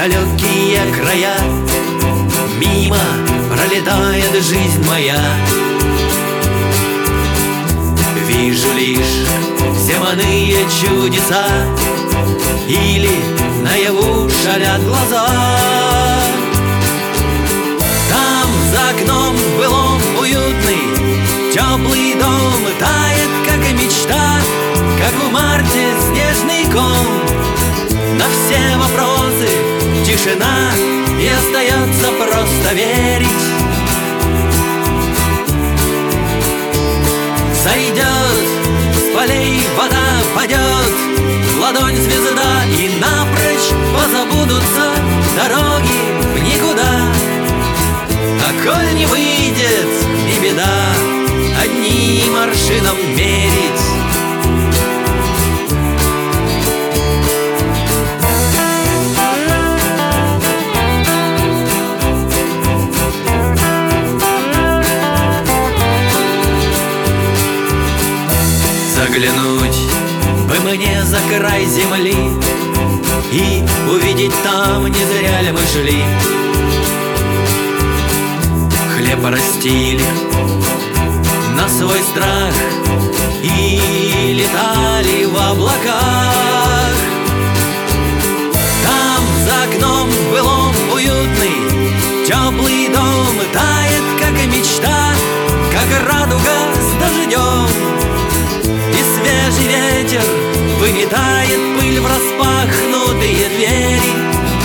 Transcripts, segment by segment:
далекие края, мимо пролетает жизнь моя. Вижу лишь земные чудеса, или наяву шалят глаза. Там за окном был он уютный, теплый дом тает, как и мечта, как в марте снежный ком. На все вопросы тишина, и остается просто верить. Сойдет с полей вода, падет в ладонь звезда, и напрочь позабудутся дороги в никуда. А коль не выйдет, не беда, одним аршином мерить. Заглянуть бы мне за край земли и увидеть там, не зря ли мы шли. Хлеб растили на свой страх и летали в облаках. Там за окном был он уютный, теплый дом тает, как и мечта, как радуга с дождем. И свежий ветер выметает пыль в распахнутые двери.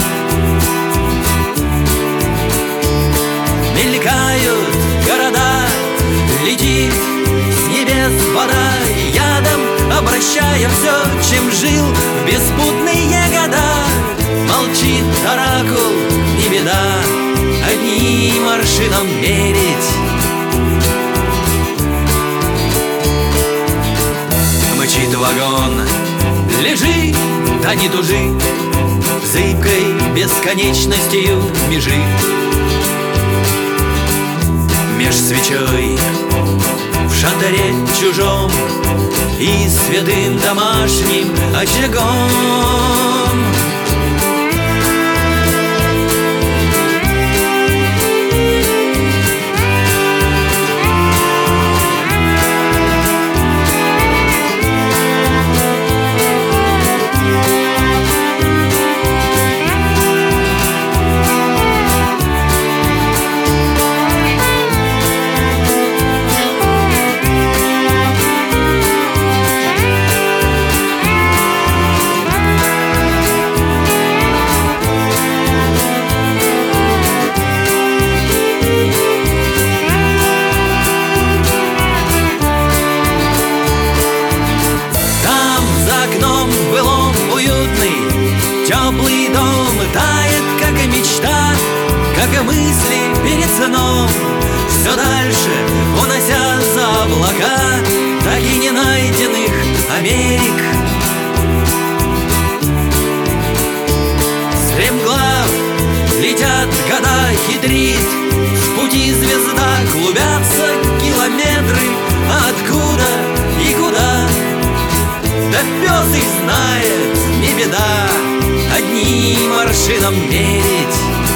Мелькают города, летит с небес вода, ядом обращая все, чем жил в беспутные года. Молчит оракул, не беда, одним аршином мерить. Мчит вагон, лежи, да не тужи, зыбкой бесконечностью межи. Меж свечой в шатре чужом и святым домашним очагом. Теплый дом тает, как и мечта, как и мысли перед сном. Все дальше, унося за облака так и не найденных Америк. Стремглав летят года, хитрит в пути звезда, клубятся километры, а откуда и куда? Да пес их знает, не беда, одним аршином мерить.